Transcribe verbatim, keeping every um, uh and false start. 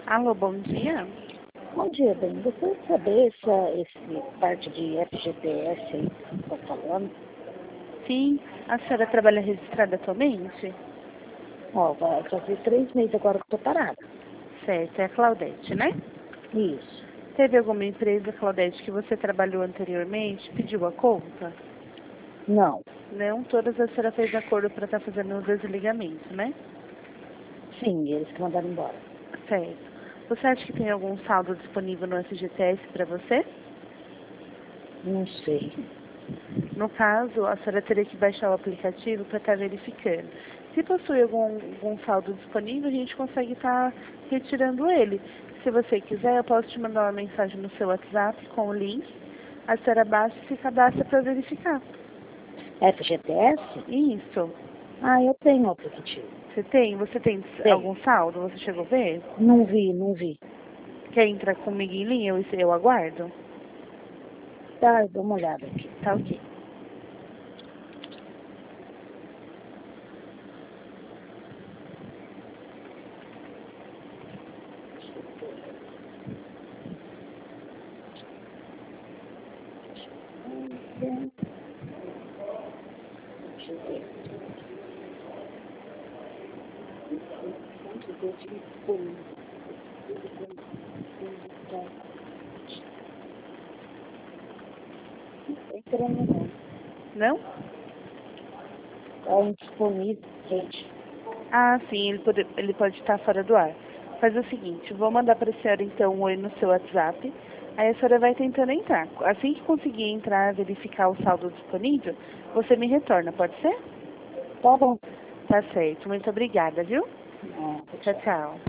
Alô, bom dia. Bom dia, bem. Gostaria de saber se a- esse parte de F G T S aí está falando. Sim, a senhora trabalha registrada atualmente? Ó, vai fazer três meses agora que eu tô parada. Certo, é a Claudete, né? Isso. Teve alguma empresa, Claudete, que você trabalhou anteriormente, pediu a conta? Não. Não, todas a senhora fez acordo para estar fazendo o desligamento, né? Sim, eles que mandaram embora. Certo. Você acha que tem algum saldo disponível no F G T S para você? Não sei. No caso, a senhora teria que baixar o aplicativo para estar verificando. Se possui algum, algum saldo disponível, a gente consegue estar retirando ele. Se você quiser, eu posso te mandar uma mensagem no seu WhatsApp com o link. A senhora baixa e se cadastra para verificar. F G T S? Isso. Ah, eu tenho o aplicativo. Você tem? Você tem Tem. algum saldo? Você chegou a ver? Não vi, não vi. Quer entrar comigo em linha? Eu, eu aguardo? Tá, eu dou uma olhada aqui. Tá ok. Deixa eu ver. Não entrando não. Não? Tá indisponível, gente. Ah, sim, ele pode, ele pode estar fora do ar. Faz o seguinte, vou mandar para a senhora então um oi no seu WhatsApp, aí a senhora vai tentando entrar. Assim que conseguir entrar, verificar o saldo disponível, você me retorna, pode ser? Tá bom. Tá certo, muito obrigada, viu? Ah, Tchau, tchau.